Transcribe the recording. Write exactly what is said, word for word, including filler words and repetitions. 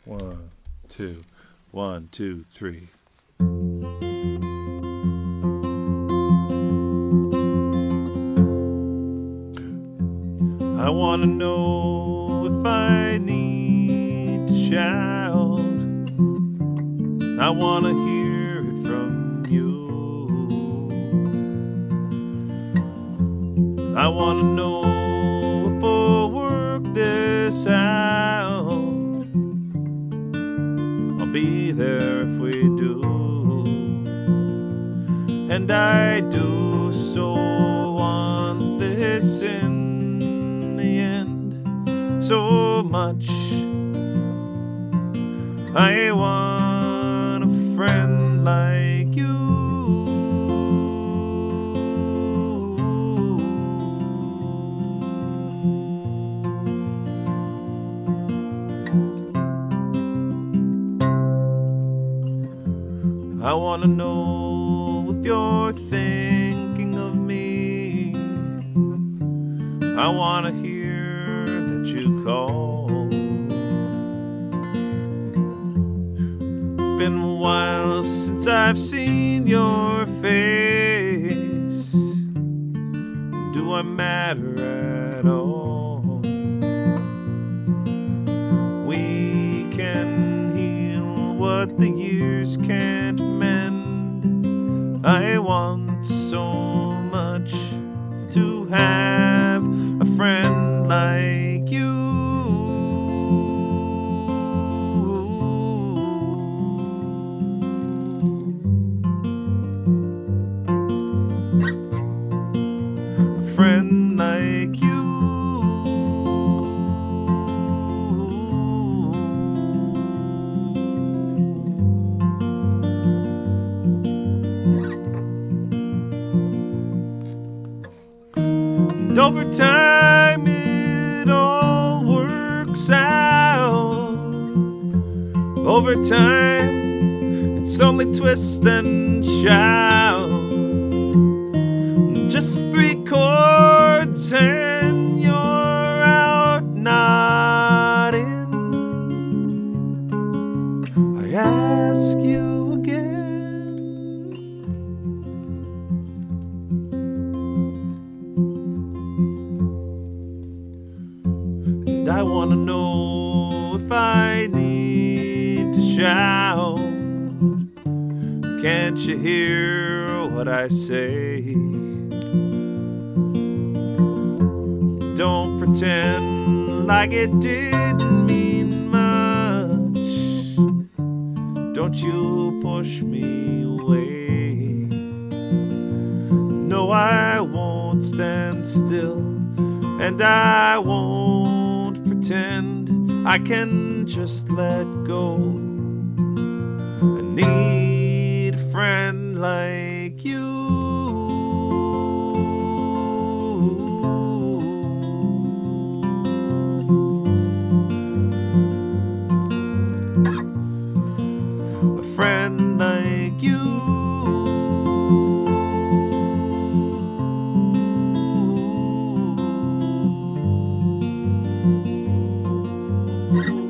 One, two, one, two, three. I wanna know if I need to shout. I wanna hear it from you. I wanna know if we'll work this out. I'll be there if we do. And I do so want this in the end so much. I want a friend like you. I want to know if you're thinking of me. I want to hear that you call. Been a while since I've seen your face. Do I matter at all? We can heal what the years can't mend. I want so much to have a friend like you. A friend like you. And over time it all works out. Over time it's only twist and shout. Just three chords and you're out, not in. I ask you again. And I want to know if I need to shout. Can't you hear what I say? Don't pretend like it didn't mean much. Don't you push me away. No, I won't stand still, and I won't pretend. I can just let go. I need a friend like you. A friend like you.